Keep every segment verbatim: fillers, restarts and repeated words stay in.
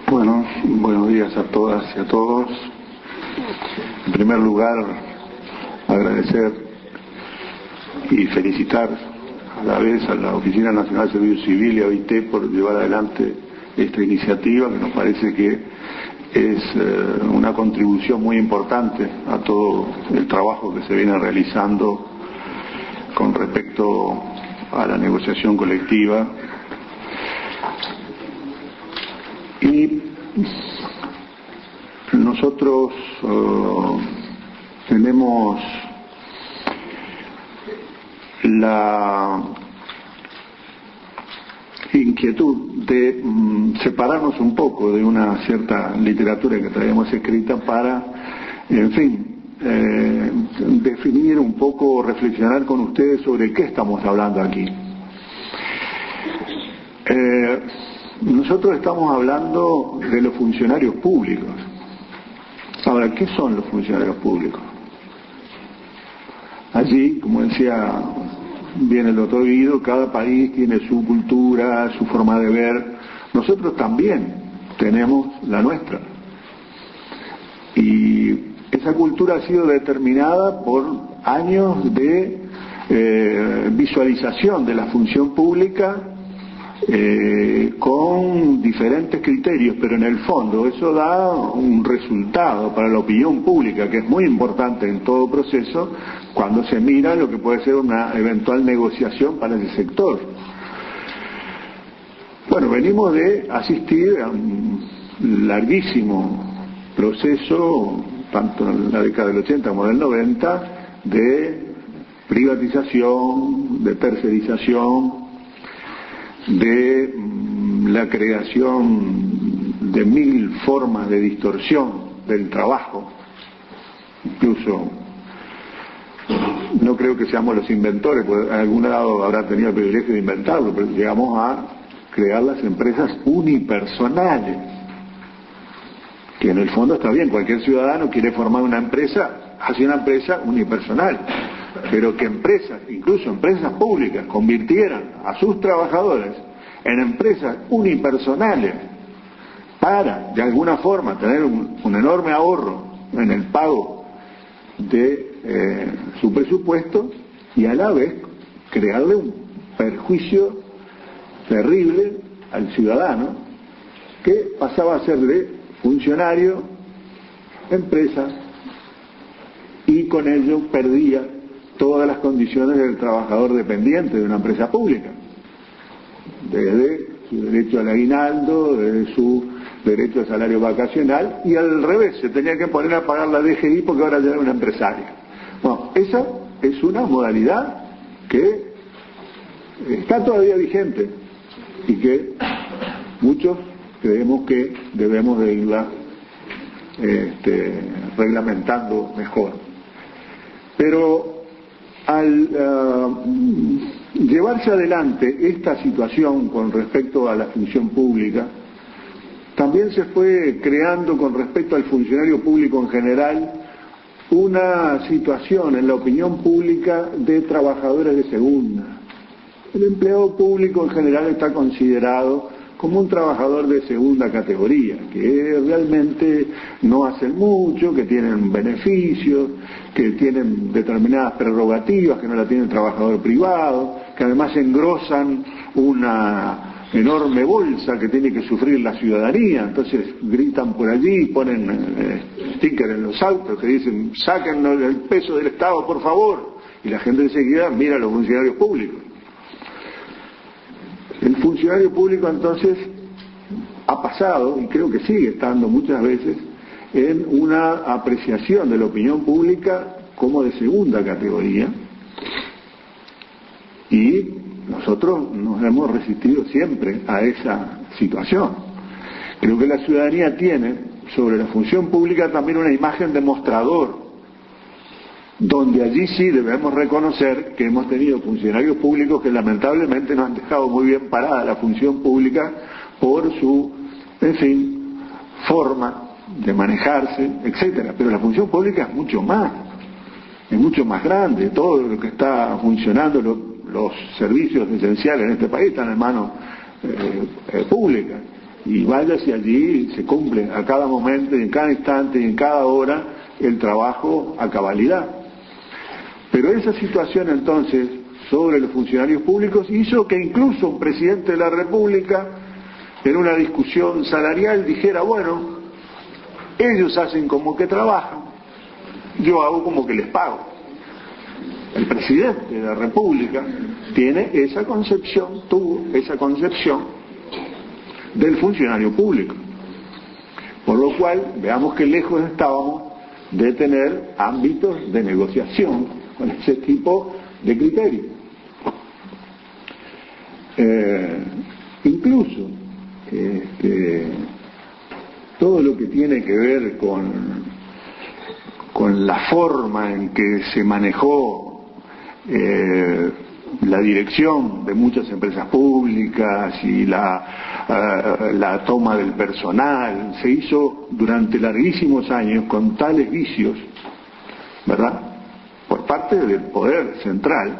Bueno, buenos días a todas y a todos. En primer lugar, agradecer y felicitar a la vez a la Oficina Nacional de Servicio Civil y a O I T por llevar adelante esta iniciativa, que nos parece que es eh, una contribución muy importante a todo el trabajo que se viene realizando con respecto a la negociación colectiva. Y nosotros uh, tenemos la inquietud de um, separarnos un poco de una cierta literatura que traíamos escrita para, en fin, eh, definir un poco, reflexionar con ustedes sobre qué estamos hablando aquí. Eh, Nosotros estamos hablando de los funcionarios públicos. Ahora, ¿qué son los funcionarios públicos? Allí, como decía bien el doctor Guido, cada país tiene su cultura, su forma de ver. Nosotros también tenemos la nuestra. Y esa cultura ha sido determinada por años de eh, visualización de la función pública Eh, con diferentes criterios, pero en el fondo eso da un resultado para la opinión pública que es muy importante en todo proceso cuando se mira lo que puede ser una eventual negociación para ese sector. Bueno, venimos de asistir a un larguísimo proceso, tanto en la década del ochenta como del noventa, de privatización, de tercerización, de la creación de mil formas de distorsión del trabajo. Incluso no creo que seamos los inventores, porque en algún lado habrá tenido el privilegio de inventarlo, pero llegamos a crear las empresas unipersonales, que en el fondo está bien, cualquier ciudadano quiere formar una empresa, hace una empresa unipersonal, pero que empresas, incluso empresas públicas, convirtieran a sus trabajadores en empresas unipersonales para, de alguna forma, tener un, un enorme ahorro en el pago de eh, su presupuesto y a la vez crearle un perjuicio terrible al ciudadano que pasaba a ser de funcionario, empresa, y con ello perdía todas las condiciones del trabajador dependiente de una empresa pública, desde su derecho al aguinaldo, desde su derecho al salario vacacional, y al revés, se tenía que poner a pagar la D G I porque ahora ya era una empresaria. Bueno, esa es una modalidad que está todavía vigente y que muchos creemos que debemos de irla este, reglamentando mejor. Pero al uh, llevarse adelante esta situación con respecto a la función pública, también se fue creando con respecto al funcionario público en general una situación en la opinión pública de trabajadores de segunda. El empleado público en general está considerado como un trabajador de segunda categoría, que realmente no hacen mucho, que tienen beneficios, que tienen determinadas prerrogativas que no la tiene el trabajador privado, que además engrosan una enorme bolsa que tiene que sufrir la ciudadanía. Entonces gritan por allí, ponen eh, stickers en los autos que dicen sáquennos el peso del Estado por favor, y la gente enseguida mira a los funcionarios públicos. El funcionario público entonces ha pasado, y creo que sigue estando muchas veces, en una apreciación de la opinión pública como de segunda categoría, y nosotros nos hemos resistido siempre a esa situación. Creo que la ciudadanía tiene sobre la función pública también una imagen de mostrador, donde allí sí debemos reconocer que hemos tenido funcionarios públicos que lamentablemente nos han dejado muy bien parada la función pública por su, en fin, forma de manejarse, etcétera. Pero la función pública es mucho más, es mucho más grande. Todo lo que está funcionando, lo, los servicios esenciales en este país están en manos eh, eh, públicas. y vaya hacia allí, se cumple a cada momento, y en cada instante, y en cada hora, el trabajo a cabalidad. Pero esa situación entonces, sobre los funcionarios públicos, hizo que incluso un presidente de la República, en una discusión salarial, dijera, bueno, ellos hacen como que trabajan, yo hago como que les pago. El presidente de la República tiene esa concepción, tuvo esa concepción del funcionario público. Por lo cual, veamos que lejos estábamos de tener ámbitos de negociación con ese tipo de criterios. Eh, incluso, este, todo lo que tiene que ver con, con la forma en que se manejó eh, la dirección de muchas empresas públicas y la, uh, la toma del personal, se hizo durante larguísimos años con tales vicios, ¿verdad?, por parte del poder central,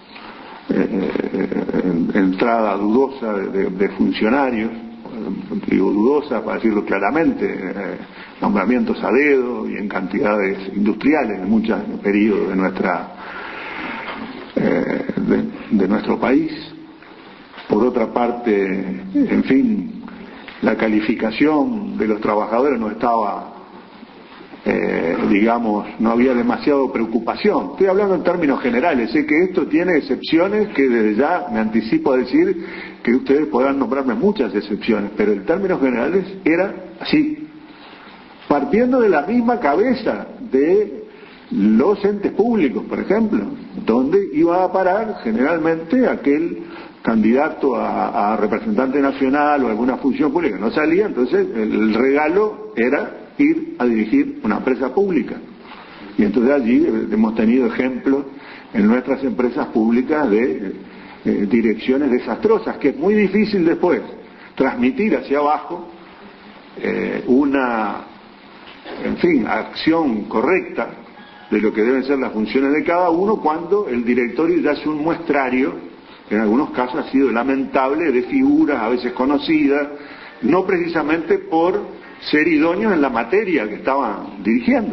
eh, entrada dudosa de, de funcionarios, digo dudosa para decirlo claramente, eh, nombramientos a dedo y en cantidades industriales en muchos periodos de nuestra eh, de, de nuestro país. Por otra parte, en fin, la calificación de los trabajadores no estaba, eh, digamos, no había demasiado preocupación. Estoy hablando en términos generales, sé que esto tiene excepciones que desde ya me anticipo a decir que ustedes podrán nombrarme muchas excepciones, pero en términos generales era así, partiendo de la misma cabeza de los entes públicos, por ejemplo, donde iba a parar generalmente aquel candidato a, a representante nacional o alguna función pública, no salía, entonces el regalo era ir a dirigir una empresa pública. Y entonces allí hemos tenido ejemplos en nuestras empresas públicas de eh, direcciones desastrosas, que es muy difícil después transmitir hacia abajo eh, una, en fin, acción correcta de lo que deben ser las funciones de cada uno, cuando el directorio ya hace un muestrario, que en algunos casos ha sido lamentable, de figuras a veces conocidas, no precisamente por ser idóneos en la materia que estaban dirigiendo.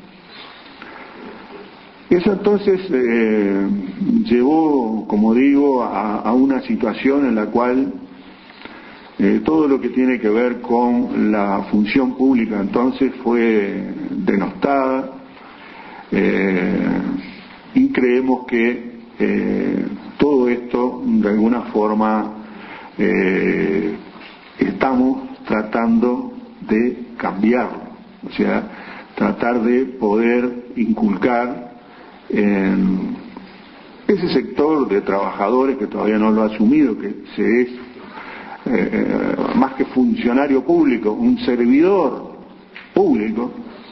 Eso entonces eh, llevó, como digo, a, a una situación en la cual eh, todo lo que tiene que ver con la función pública entonces fue denostada, eh, y creemos que eh, todo esto de alguna forma eh, estamos tratando de cambiarlo, o sea, tratar de poder inculcar en ese sector de trabajadores que todavía no lo ha asumido, que se es eh, más que funcionario público, un servidor público,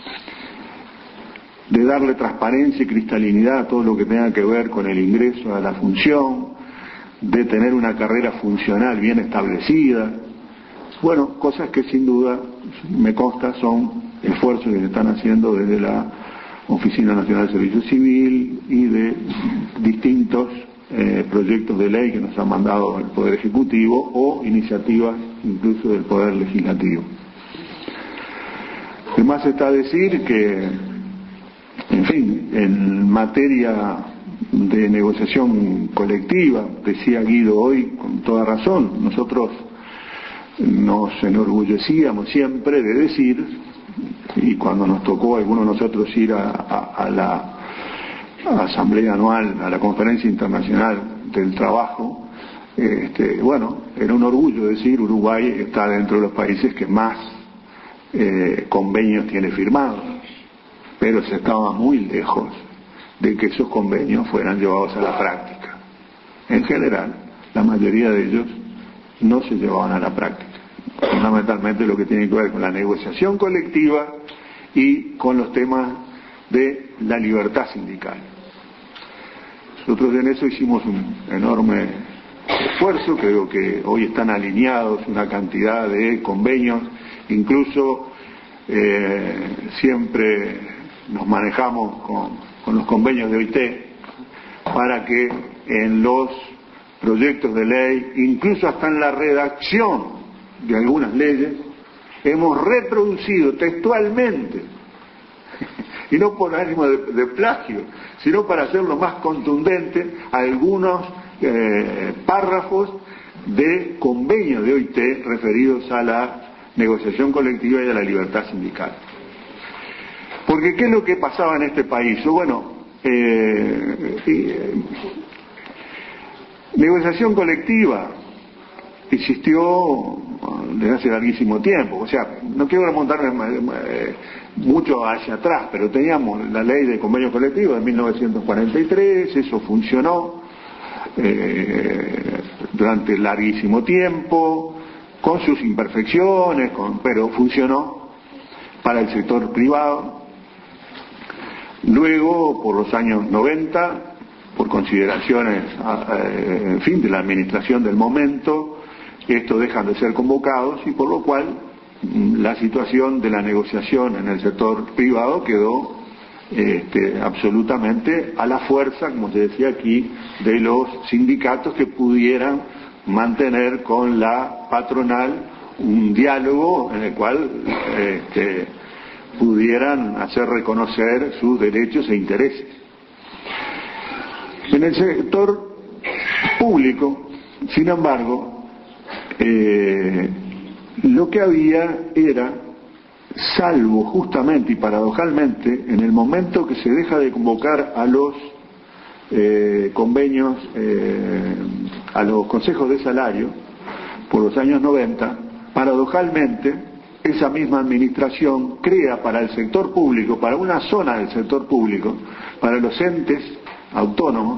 de darle transparencia y cristalinidad a todo lo que tenga que ver con el ingreso a la función, de tener una carrera funcional bien establecida. Bueno, cosas que sin duda me consta son esfuerzos que se están haciendo desde la Oficina Nacional de Servicio Civil y de distintos eh, proyectos de ley que nos ha mandado el Poder Ejecutivo o iniciativas incluso del Poder Legislativo. Además está a decir que, en fin, en materia de negociación colectiva, decía Guido hoy con toda razón, nosotros nos enorgullecíamos siempre de decir, y cuando nos tocó a algunos de nosotros ir a, a, a la asamblea anual, a la Conferencia Internacional del Trabajo, este, bueno, era un orgullo decir Uruguay está dentro de los países que más eh, convenios tiene firmados, pero se estaba muy lejos de que esos convenios fueran llevados a la práctica. En general, la mayoría de ellos no se llevaban a la práctica, fundamentalmente lo que tiene que ver con la negociación colectiva y con los temas de la libertad sindical. Nosotros en eso hicimos un enorme esfuerzo, creo que hoy están alineados una cantidad de convenios, incluso eh, siempre nos manejamos con, con los convenios de O I T para que en los proyectos de ley, incluso hasta en la redacción de algunas leyes, hemos reproducido textualmente, y no por ánimo de, de plagio, sino para hacerlo más contundente, algunos eh, párrafos de convenios de O I T referidos a la negociación colectiva y a la libertad sindical. Porque ¿qué es lo que pasaba en este país? Bueno, eh, eh, negociación colectiva existió desde hace larguísimo tiempo, o sea, no quiero remontarme eh, mucho hacia atrás, pero teníamos la ley de convenio colectivo de mil novecientos cuarenta y tres, eso funcionó eh, durante larguísimo tiempo, con sus imperfecciones, con, pero funcionó para el sector privado. Luego, por los años noventa, por consideraciones, eh, en fin, de la administración del momento, estos dejan de ser convocados y por lo cual la situación de la negociación en el sector privado quedó este, absolutamente a la fuerza, como se decía aquí, de los sindicatos que pudieran mantener con la patronal un diálogo en el cual este, pudieran hacer reconocer sus derechos e intereses. En el sector público, sin embargo, eh, lo que había era, salvo justamente y paradojalmente, en el momento que se deja de convocar a los eh, convenios, eh, a los consejos de salario, por los años noventa, paradojalmente, esa misma administración crea para el sector público, para una zona del sector público, para los entes autónomos,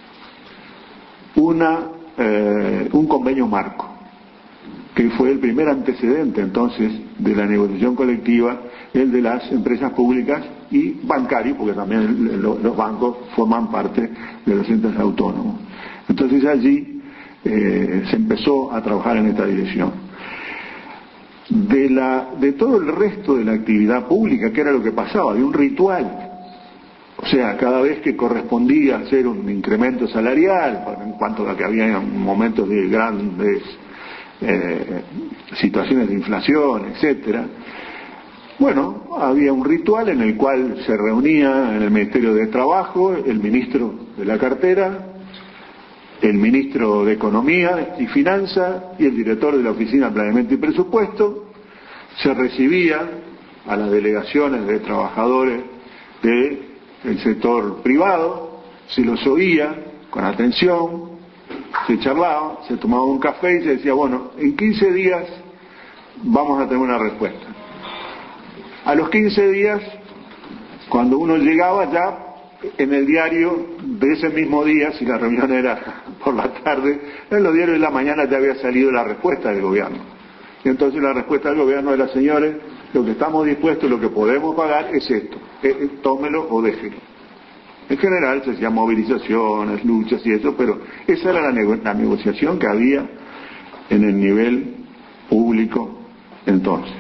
una, eh, un convenio marco, que fue el primer antecedente entonces de la negociación colectiva, el de las empresas públicas y bancarios, porque también los bancos forman parte de los entes autónomos. Entonces allí eh, se empezó a trabajar en esta dirección. De, la, de todo el resto de la actividad pública, ¿qué era lo que pasaba? Había un ritual. O sea, cada vez que correspondía hacer un incremento salarial, en cuanto a que había momentos de grandes eh, situaciones de inflación, etcétera, bueno, había un ritual en el cual se reunía en el Ministerio de Trabajo el ministro de la cartera, el ministro de Economía y Finanzas y el director de la Oficina de Planeamiento y Presupuesto. Se recibía a las delegaciones de trabajadores del sector privado, se los oía con atención, se charlaba, se tomaba un café y se decía, bueno, en quince días vamos a tener una respuesta. A los quince días, cuando uno llegaba ya, en el diario de ese mismo día, si la reunión era por la tarde, en los diarios de la mañana ya había salido la respuesta del gobierno. Y entonces la respuesta del gobierno era, señores, lo que estamos dispuestos, lo que podemos pagar es esto, eh, tómelo o déjelo. En general se hacían movilizaciones, luchas y eso, pero esa era la, nego la negociación que había en el nivel público entonces.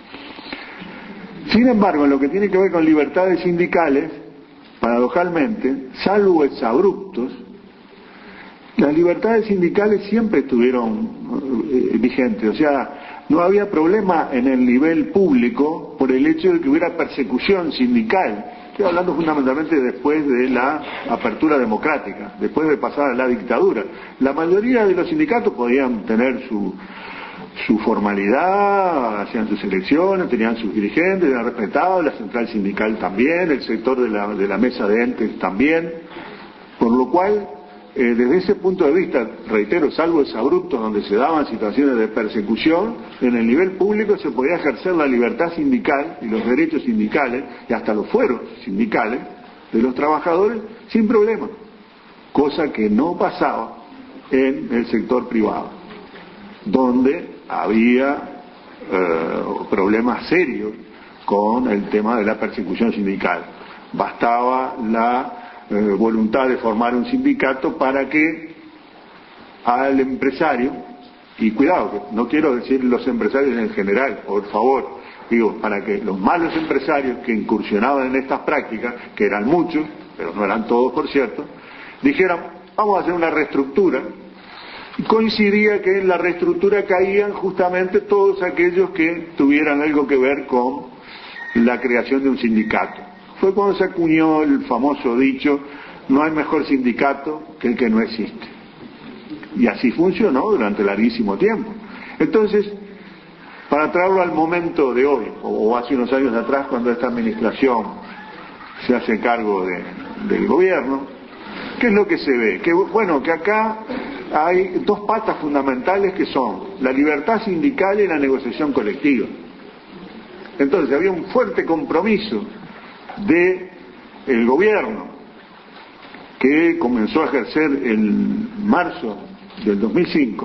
Sin embargo, en lo que tiene que ver con libertades sindicales, paradojalmente, salvo exabruptos, las libertades sindicales siempre estuvieron eh, vigentes. O sea, no había problema en el nivel público por el hecho de que hubiera persecución sindical. Estoy hablando fundamentalmente después de la apertura democrática, después de pasar a la dictadura. La mayoría de los sindicatos podían tener su, su formalidad, hacían sus elecciones, tenían sus dirigentes, eran respetados, la central sindical también, el sector de la, de la mesa de entes también, por lo cual, eh, desde ese punto de vista, reitero, salvo exabruptos donde se daban situaciones de persecución, en el nivel público se podía ejercer la libertad sindical y los derechos sindicales, y hasta los fueros sindicales de los trabajadores, sin problema, cosa que no pasaba en el sector privado, donde había eh, problemas serios con el tema de la persecución sindical. Bastaba la eh, voluntad de formar un sindicato para que al empresario, y cuidado, no quiero decir los empresarios en general, por favor, digo, para que los malos empresarios que incursionaban en estas prácticas, que eran muchos, pero no eran todos por cierto, dijeran, vamos a hacer una reestructura coincidía que en la reestructura caían justamente todos aquellos que tuvieran algo que ver con la creación de un sindicato. Fue cuando se acuñó el famoso dicho: no hay mejor sindicato que el que no existe. Y así funcionó durante larguísimo tiempo. Entonces, para traerlo al momento de hoy, o hace unos años atrás, cuando esta administración se hace cargo de, del gobierno, ¿qué es lo que se ve? Que bueno, que acá hay dos patas fundamentales que son la libertad sindical y la negociación colectiva. Entonces había un fuerte compromiso del gobierno, que comenzó a ejercer en marzo del dos mil cinco,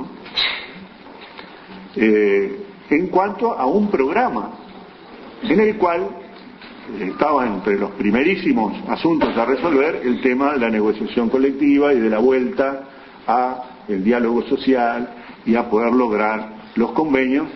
eh, en cuanto a un programa en el cual estaba entre los primerísimos asuntos a resolver el tema de la negociación colectiva y de la vuelta a el diálogo social y a poder lograr los convenios,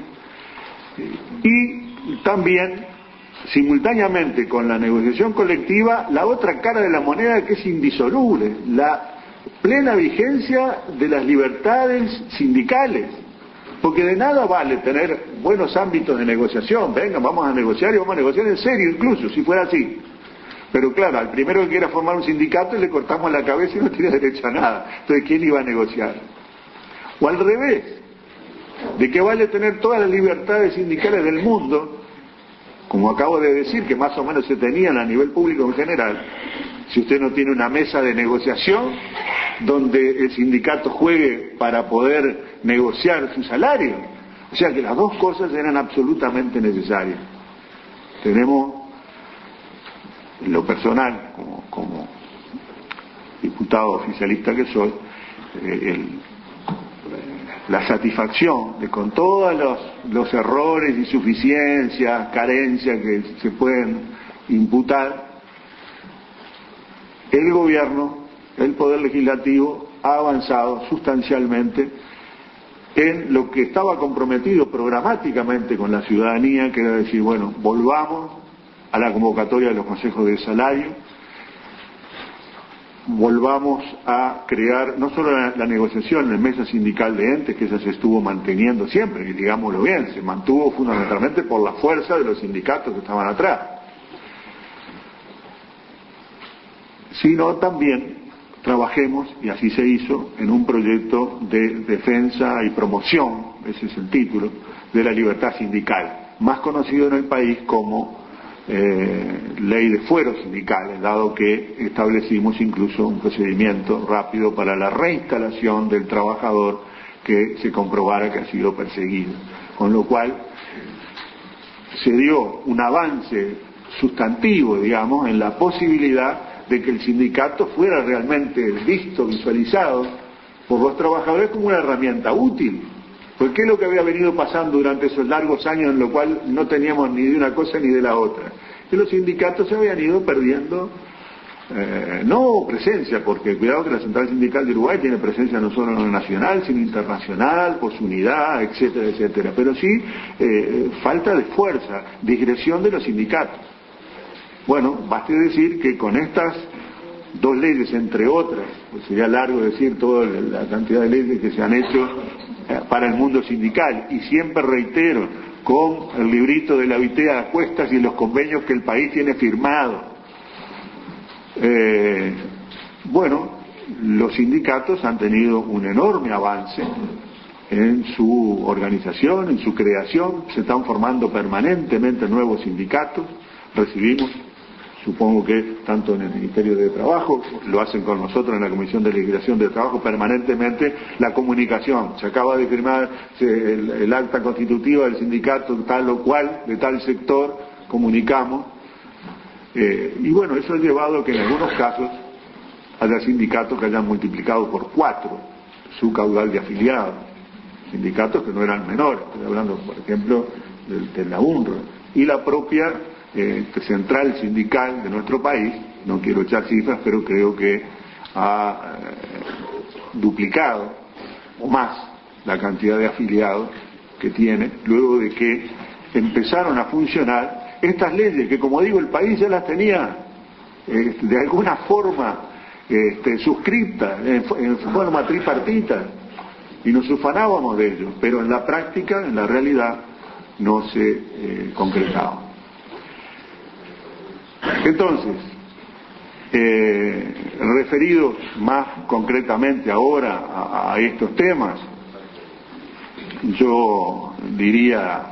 y también simultáneamente con la negociación colectiva la otra cara de la moneda, que es indisoluble, la plena vigencia de las libertades sindicales, porque de nada vale tener buenos ámbitos de negociación, venga, vamos a negociar y vamos a negociar en serio incluso, si fuera así. Pero claro, al primero que quiera formar un sindicato le cortamos la cabeza y no tiene derecho a nada. Entonces, ¿quién iba a negociar? O al revés, ¿de qué vale tener todas las libertades sindicales del mundo, como acabo de decir, que más o menos se tenían a nivel público en general, si usted no tiene una mesa de negociación donde el sindicato juegue para poder negociar su salario? O sea que las dos cosas eran absolutamente necesarias. Tenemos, en lo personal, como, como diputado oficialista que soy, eh, el, la satisfacción de, con todos los, los errores, insuficiencias, carencias que se pueden imputar, el gobierno, el Poder Legislativo, ha avanzado sustancialmente en lo que estaba comprometido programáticamente con la ciudadanía, que era decir, bueno, volvamos a la convocatoria de los consejos de salario, volvamos a crear no solo la, la negociación en la mesa sindical de entes, que esa se estuvo manteniendo siempre, y digámoslo bien, se mantuvo fundamentalmente por la fuerza de los sindicatos que estaban atrás, sino también trabajemos, y así se hizo, en un proyecto de defensa y promoción, ese es el título, de la libertad sindical, más conocido en el país como eh, ley de fueros sindicales, dado que establecimos incluso un procedimiento rápido para la reinstalación del trabajador que se comprobara que ha sido perseguido, con lo cual se dio un avance sustantivo, digamos, en la posibilidad de que el sindicato fuera realmente visto, visualizado por los trabajadores como una herramienta útil. Porque ¿qué es lo que había venido pasando durante esos largos años en lo cual no teníamos ni de una cosa ni de la otra? Que los sindicatos se habían ido perdiendo, eh, no presencia, porque cuidado que la Central Sindical de Uruguay tiene presencia no solo nacional, sino internacional, por su unidad, etcétera, etcétera. Pero sí, eh, falta de fuerza, digresión de los sindicatos. Bueno, baste decir que con estas dos leyes, entre otras, pues sería largo decir toda la cantidad de leyes que se han hecho para el mundo sindical, y siempre reitero, con el librito de la Vitea a cuestas y los convenios que el país tiene firmado. Eh, bueno, los sindicatos han tenido un enorme avance en su organización, en su creación, se están formando permanentemente nuevos sindicatos, recibimos, supongo que tanto en el Ministerio de Trabajo, lo hacen con nosotros en la Comisión de Legislación de Trabajo, permanentemente la comunicación. Se acaba de firmar el, el acta constitutiva del sindicato tal o cual, de tal sector, comunicamos. Eh, y bueno, eso ha llevado a que en algunos casos haya sindicatos que hayan multiplicado por cuatro su caudal de afiliados. Sindicatos que no eran menores, estoy hablando, por ejemplo, de, de la UNRWA. Y la propia Eh, central sindical de nuestro país, no quiero echar cifras, pero creo que ha eh, duplicado o más la cantidad de afiliados que tiene, luego de que empezaron a funcionar estas leyes que, como digo, el país ya las tenía eh, de alguna forma este, suscriptas en, en forma tripartita, y nos ufanábamos de ello, pero en la práctica, en la realidad, no se eh, concretaba. Entonces, eh, referidos más concretamente ahora a, a estos temas, yo diría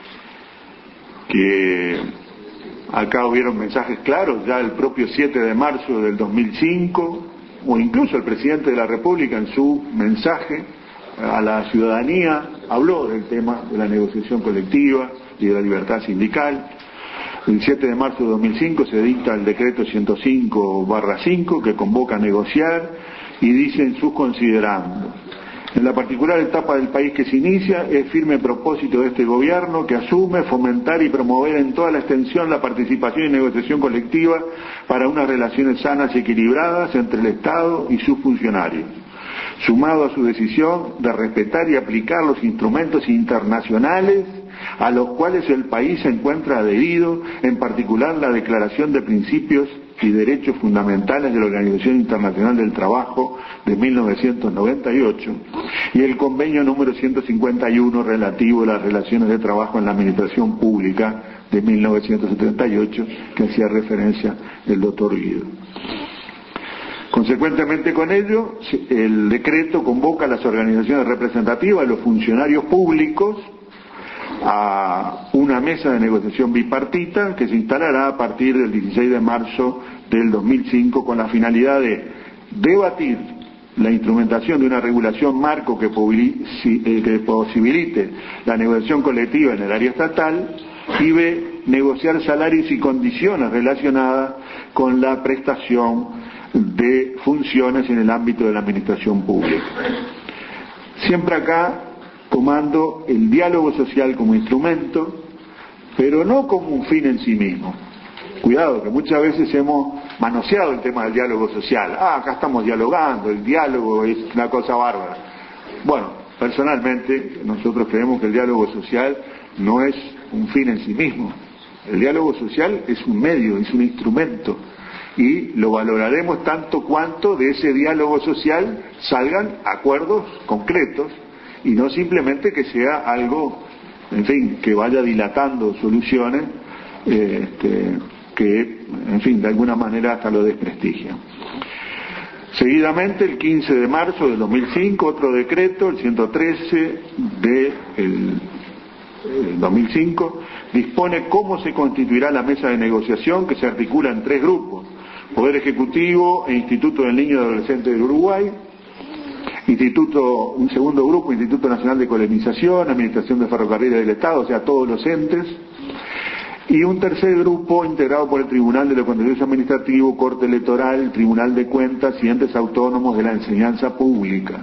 que acá hubieron mensajes claros, ya el propio siete de marzo del dos mil cinco, o incluso el presidente de la República en su mensaje a la ciudadanía habló del tema de la negociación colectiva y de la libertad sindical. El siete de marzo de dos mil cinco se dicta el decreto ciento cinco barra cinco que convoca a negociar y dice en sus considerandos: en la particular etapa del país que se inicia, es firme propósito de este gobierno que asume fomentar y promover en toda la extensión la participación y negociación colectiva para unas relaciones sanas y equilibradas entre el Estado y sus funcionarios, sumado a su decisión de respetar y aplicar los instrumentos internacionales a los cuales el país se encuentra adherido, en particular la Declaración de Principios y Derechos Fundamentales de la Organización Internacional del Trabajo de mil novecientos noventa y ocho y el convenio número ciento cincuenta y uno relativo a las relaciones de trabajo en la administración pública de mil novecientos setenta y ocho, que hacía referencia el doctor Guido. Consecuentemente con ello, el decreto convoca a las organizaciones representativas, a los funcionarios públicos, a una mesa de negociación bipartita que se instalará a partir del dieciséis de marzo del dos mil cinco con la finalidad de debatir la instrumentación de una regulación marco que posibilite la negociación colectiva en el área estatal y B, negociar salarios y condiciones relacionadas con la prestación de funciones en el ámbito de la administración pública. Siempre acá tomando el diálogo social como instrumento, pero no como un fin en sí mismo. Cuidado, que muchas veces hemos manoseado el tema del diálogo social. Ah, acá estamos dialogando, el diálogo es una cosa bárbara. Bueno, personalmente nosotros creemos que el diálogo social no es un fin en sí mismo. El diálogo social es un medio, es un instrumento, y lo valoraremos tanto cuanto de ese diálogo social salgan acuerdos concretos, y no simplemente que sea algo, en fin, que vaya dilatando soluciones eh, este, que, en fin, de alguna manera hasta lo desprestigian. Seguidamente, el quince de marzo del dos mil cinco, otro decreto, el ciento trece del dos mil cinco, dispone cómo se constituirá la mesa de negociación, que se articula en tres grupos: Poder Ejecutivo e Instituto del Niño y Adolescente del Uruguay, Instituto, un segundo grupo, Instituto Nacional de Colonización, Administración de Ferrocarriles del Estado, o sea, todos los entes, y un tercer grupo integrado por el Tribunal de lo Contencioso Administrativo, Corte Electoral, Tribunal de Cuentas y entes autónomos de la enseñanza pública.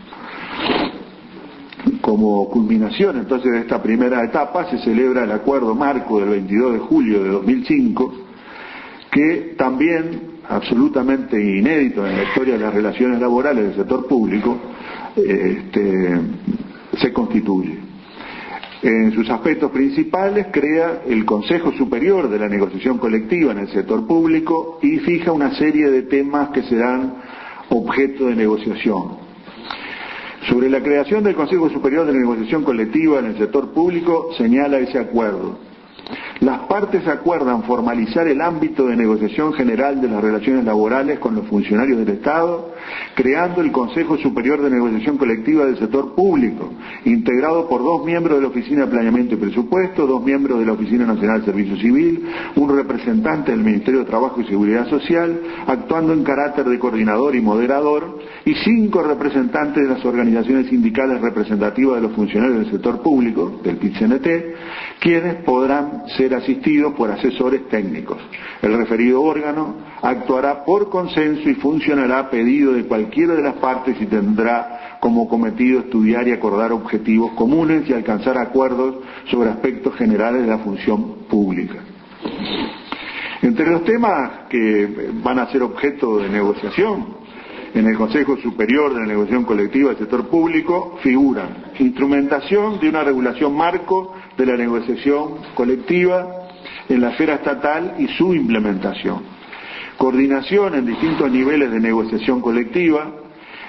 Como culminación entonces de esta primera etapa se celebra el acuerdo marco del veintidós de julio de dos mil cinco, que también, absolutamente inédito en la historia de las relaciones laborales del sector público, este, se constituye. En sus aspectos principales crea el Consejo Superior de la Negociación Colectiva en el sector público y fija una serie de temas que serán objeto de negociación. Sobre la creación del Consejo Superior de la Negociación Colectiva en el sector público señala ese acuerdo: las partes acuerdan formalizar el ámbito de negociación general de las relaciones laborales con los funcionarios del Estado, creando el Consejo Superior de Negociación Colectiva del sector público, integrado por dos miembros de la Oficina de Planeamiento y Presupuesto, dos miembros de la Oficina Nacional de Servicio Civil, un representante del Ministerio de Trabajo y Seguridad Social, actuando en carácter de coordinador y moderador, y cinco representantes de las organizaciones sindicales representativas de los funcionarios del sector público, del P I T C N T, quienes podrán ser asistidos por asesores técnicos. El referido órgano actuará por consenso y funcionará a pedido de cualquiera de las partes y tendrá como cometido estudiar y acordar objetivos comunes y alcanzar acuerdos sobre aspectos generales de la función pública. Entre los temas que van a ser objeto de negociación en el Consejo Superior de la Negociación Colectiva del Sector Público figuran instrumentación de una regulación marco de la negociación colectiva en la esfera estatal y su implementación, coordinación en distintos niveles de negociación colectiva,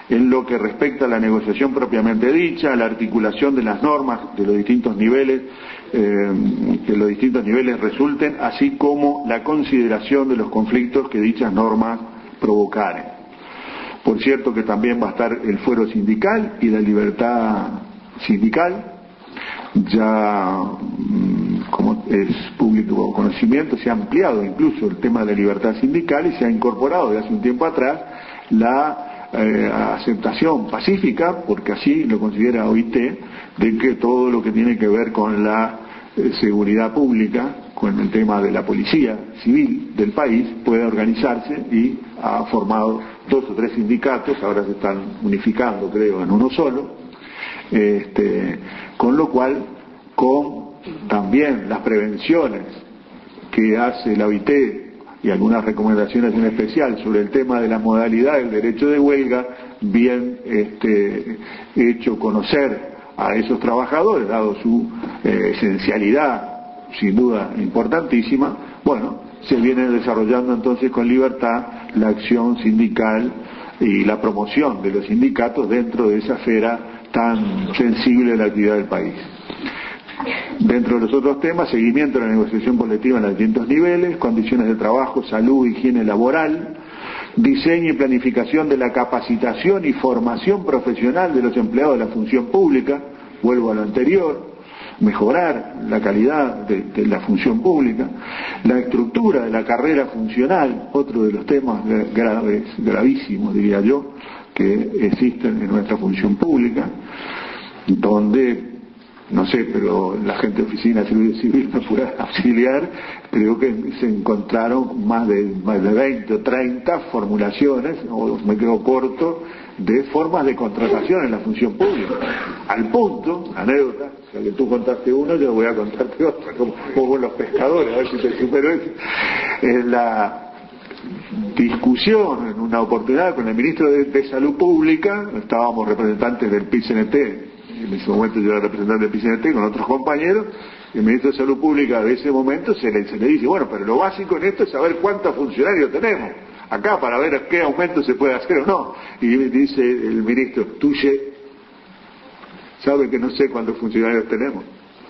en lo que respecta a la negociación propiamente dicha, a la articulación de las normas de los distintos niveles, eh, que los distintos niveles resulten, así como la consideración de los conflictos que dichas normas provocaren. Por cierto que también va a estar el fuero sindical y la libertad sindical. Ya, como es público conocimiento, se ha ampliado incluso el tema de la libertad sindical y se ha incorporado desde hace un tiempo atrás la eh, aceptación pacífica, porque así lo considera O I T, de que todo lo que tiene que ver con la eh, seguridad pública, con el tema de la policía civil del país, puede organizarse y ha formado dos o tres sindicatos, ahora se están unificando creo en uno solo. Este, con lo cual, con también las prevenciones que hace la O I T y algunas recomendaciones en especial sobre el tema de la modalidad del derecho de huelga, bien este, hecho conocer a esos trabajadores, dado su eh, esencialidad, sin duda importantísima, bueno, se viene desarrollando entonces con libertad la acción sindical y la promoción de los sindicatos dentro de esa esfera tan sensible de la actividad del país. Dentro de los otros temas, seguimiento de la negociación colectiva en los distintos niveles, condiciones de trabajo, salud, higiene laboral, diseño y planificación de la capacitación y formación profesional de los empleados de la función pública, vuelvo a lo anterior, mejorar la calidad de, de la función pública, la estructura de la carrera funcional, otro de los temas graves, gravísimos diría yo, que existen en nuestra función pública, donde, no sé, pero la gente de oficina civil, civil auxiliar, creo que se encontraron más de, más de veinte o treinta formulaciones, o me quedo corto, de formas de contratación en la función pública. Al punto, anécdota, o sea que tú contaste uno, yo voy a contarte otra, como, como los pescadores, a ver si te supero eso. En la discusión, en una oportunidad con el ministro de, de Salud Pública, estábamos representantes del P I C N T, en ese momento yo era representante del P I C N T con otros compañeros, y el ministro de Salud Pública de ese momento se le, se le dice, bueno, pero lo básico en esto es saber cuántos funcionarios tenemos acá para ver qué aumento se puede hacer o no. Y dice el ministro, Tuye, ¿sabe que no sé cuántos funcionarios tenemos?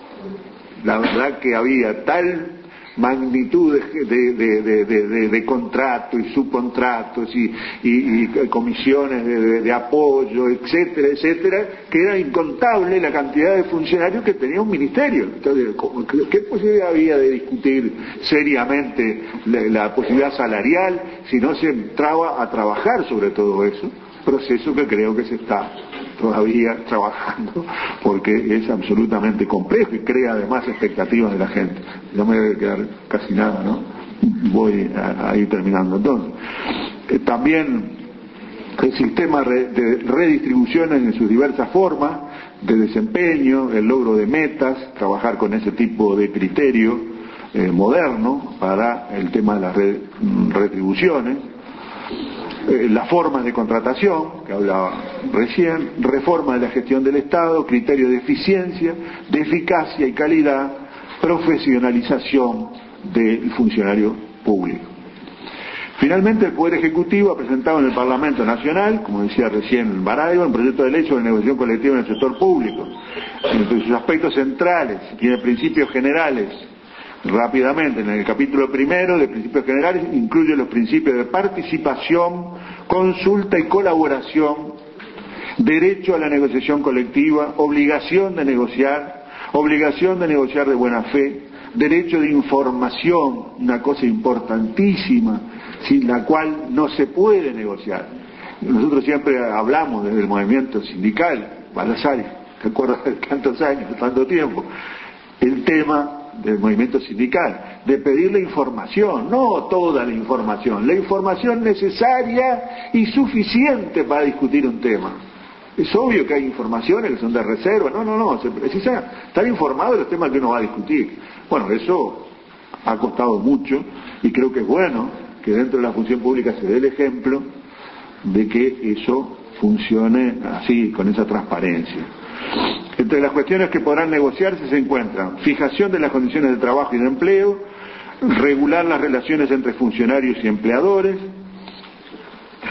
La verdad que había tal magnitud de, de, de, de, de, de contratos y subcontratos y, y, y comisiones de, de, de apoyo, etcétera, etcétera, que era incontable la cantidad de funcionarios que tenía un ministerio. Entonces, ¿qué posibilidad había de discutir seriamente la, la posibilidad salarial si no se entraba a trabajar sobre todo eso? Proceso que creo que se está todavía trabajando porque es absolutamente complejo y crea además expectativas de la gente. No me debe quedar casi nada, ¿no? Voy a, a ir terminando. Entonces, eh, también el sistema re, de redistribuciones en sus diversas formas de desempeño, el logro de metas, trabajar con ese tipo de criterio eh, moderno para el tema de las re, retribuciones. Las formas de contratación, que hablaba recién, reforma de la gestión del Estado, criterio de eficiencia, de eficacia y calidad, profesionalización del funcionario público. Finalmente, el Poder Ejecutivo ha presentado en el Parlamento Nacional, como decía recién Baraiba, un proyecto de ley sobre negociación colectiva en el sector público. Entre sus aspectos centrales, tiene principios generales. Rápidamente, en el capítulo primero de principios generales incluye los principios de participación, consulta y colaboración, derecho a la negociación colectiva, obligación de negociar, obligación de negociar de buena fe, derecho de información, una cosa importantísima, sin la cual no se puede negociar. Nosotros siempre hablamos desde el movimiento sindical, Baldassari, ¿te acuerdas de tantos años, de tanto tiempo? El tema del movimiento sindical, de pedir la información, no toda la información, la información necesaria y suficiente para discutir un tema. Es obvio que hay informaciones que son de reserva, no, no, no, se precisa estar informado de los temas que uno va a discutir. Bueno, eso ha costado mucho y creo que es bueno que dentro de la función pública se dé el ejemplo de que eso funcione así, con esa transparencia. Entre las cuestiones que podrán negociarse se encuentran fijación de las condiciones de trabajo y de empleo, regular las relaciones entre funcionarios y empleadores,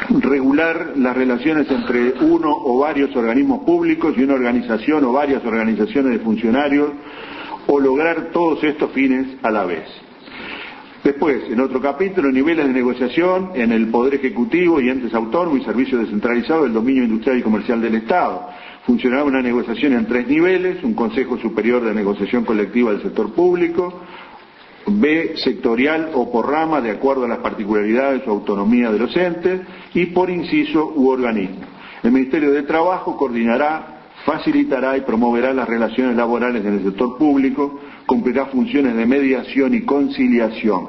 regular las relaciones entre uno o varios organismos públicos y una organización o varias organizaciones de funcionarios, o lograr todos estos fines a la vez. Después, en otro capítulo, niveles de negociación en el Poder Ejecutivo y entes autónomos y servicios descentralizados del dominio industrial y comercial del Estado. Funcionará una negociación en tres niveles: un Consejo Superior de Negociación Colectiva del Sector Público, B, sectorial o por rama, de acuerdo a las particularidades o autonomía de los entes, y por inciso u organismo. El Ministerio de Trabajo coordinará, facilitará y promoverá las relaciones laborales en el sector público, cumplirá funciones de mediación y conciliación.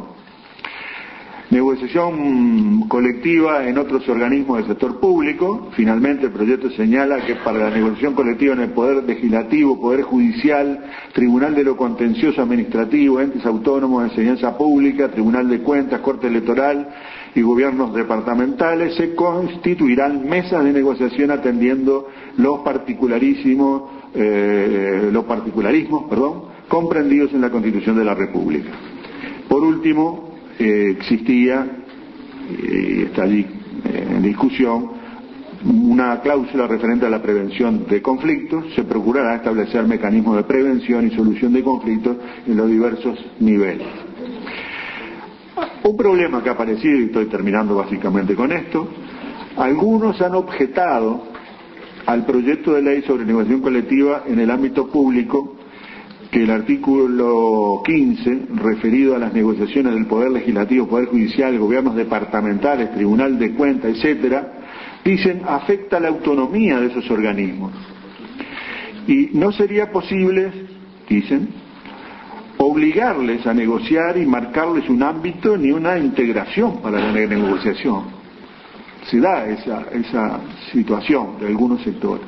Negociación colectiva en otros organismos del sector público. Finalmente, el proyecto señala que para la negociación colectiva en el Poder Legislativo, Poder Judicial, Tribunal de lo Contencioso Administrativo, entes autónomos de enseñanza pública, Tribunal de Cuentas, Corte Electoral y gobiernos departamentales, se constituirán mesas de negociación atendiendo los particularísimos, eh, los particularismos, perdón, comprendidos en la Constitución de la República. Por último, eh, existía, y eh, está allí eh, en discusión, una cláusula referente a la prevención de conflictos. Se procurará establecer mecanismos de prevención y solución de conflictos en los diversos niveles. Un problema que ha aparecido, y estoy terminando básicamente con esto: algunos han objetado al proyecto de ley sobre negociación colectiva en el ámbito público que el artículo quince, referido a las negociaciones del Poder Legislativo, Poder Judicial, gobiernos departamentales, Tribunal de Cuentas, etcétera, dicen, afecta la autonomía de esos organismos. Y no sería posible, dicen, obligarles a negociar y marcarles un ámbito ni una integración para la negociación. Se da esa, esa situación de algunos sectores.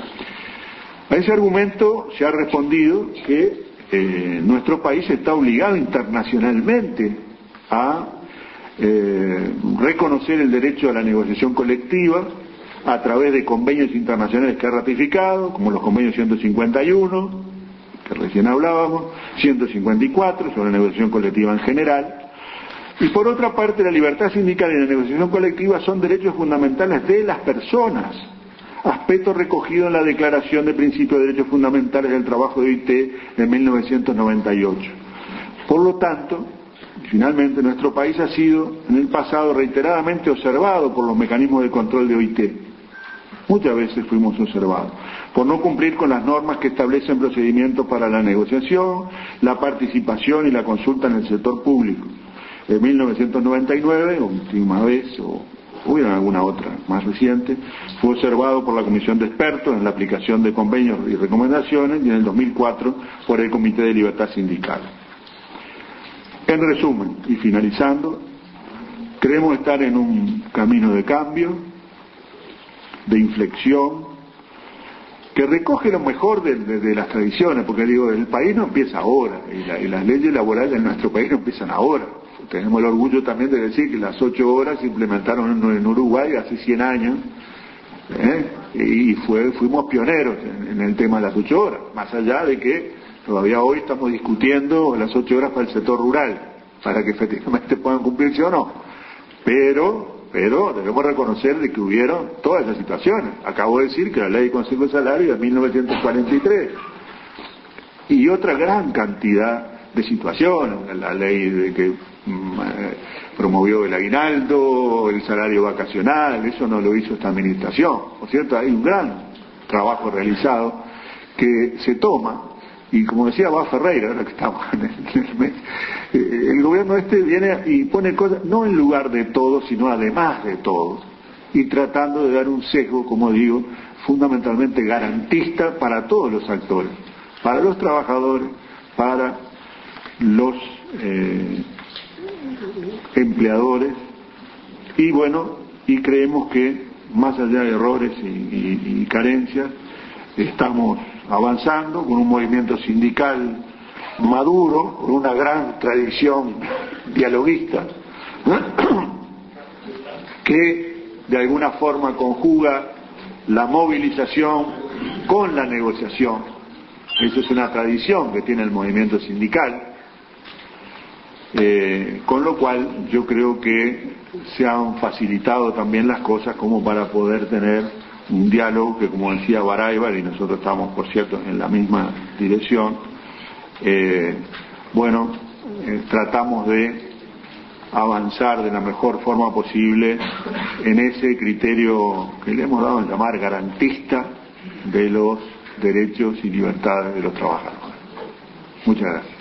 A ese argumento se ha respondido que eh, nuestro país está obligado internacionalmente a eh, reconocer el derecho a la negociación colectiva a través de convenios internacionales que ha ratificado, como los convenios ciento cincuenta y uno, que recién hablábamos, ciento cincuenta y cuatro sobre la negociación colectiva en general. Y por otra parte, la libertad sindical y la negociación colectiva son derechos fundamentales de las personas, aspecto recogido en la Declaración de Principios de Derechos Fundamentales del Trabajo de O I T de mil novecientos noventa y ocho. Por lo tanto, finalmente, nuestro país ha sido en el pasado reiteradamente observado por los mecanismos de control de O I T. Muchas veces fuimos observados por no cumplir con las normas que establecen procedimientos para la negociación, la participación y la consulta en el sector público. En mil novecientos noventa y nueve, última vez, o hubiera alguna otra más reciente, fue observado por la Comisión de Expertos en la aplicación de convenios y recomendaciones, y en el dos mil cuatro por el Comité de Libertad Sindical. En resumen, y finalizando, creemos estar en un camino de cambio, de inflexión, que recoge lo mejor de, de, de las tradiciones, porque digo, el país no empieza ahora, y, la, y las leyes laborales en nuestro país no empiezan ahora. Tenemos el orgullo también de decir que las ocho horas se implementaron en, en Uruguay hace cien años, ¿eh? y fue, fuimos pioneros en, en el tema de las ocho horas, más allá de que todavía hoy estamos discutiendo las ocho horas para el sector rural, para que efectivamente puedan cumplirse o no, pero pero debemos reconocer de que hubieron todas esas situaciones. Acabo de decir que la ley de Consejo de Salario de mil novecientos cuarenta y tres, y otra gran cantidad de situaciones, la ley de que mm, eh, promovió el aguinaldo, el salario vacacional, eso no lo hizo esta administración, ¿no es cierto? Hay un gran trabajo realizado que se toma. Y como decía Bá Ferreira, ahora que estamos en el mes, el gobierno este viene y pone cosas, no en lugar de todo, sino además de todo, y tratando de dar un sesgo, como digo, fundamentalmente garantista para todos los actores, para los trabajadores, para los eh, empleadores, y bueno, y creemos que más allá de errores y, y, y carencias, estamos avanzando con un movimiento sindical maduro, con una gran tradición dialoguista, que de alguna forma conjuga la movilización con la negociación. Eso es una tradición que tiene el movimiento sindical, Eh, con lo cual yo creo que se han facilitado también las cosas como para poder tener un diálogo que, como decía Baraybar, y nosotros estamos por cierto en la misma dirección, eh, bueno, eh, tratamos de avanzar de la mejor forma posible en ese criterio que le hemos dado a llamar garantista de los derechos y libertades de los trabajadores. Muchas gracias.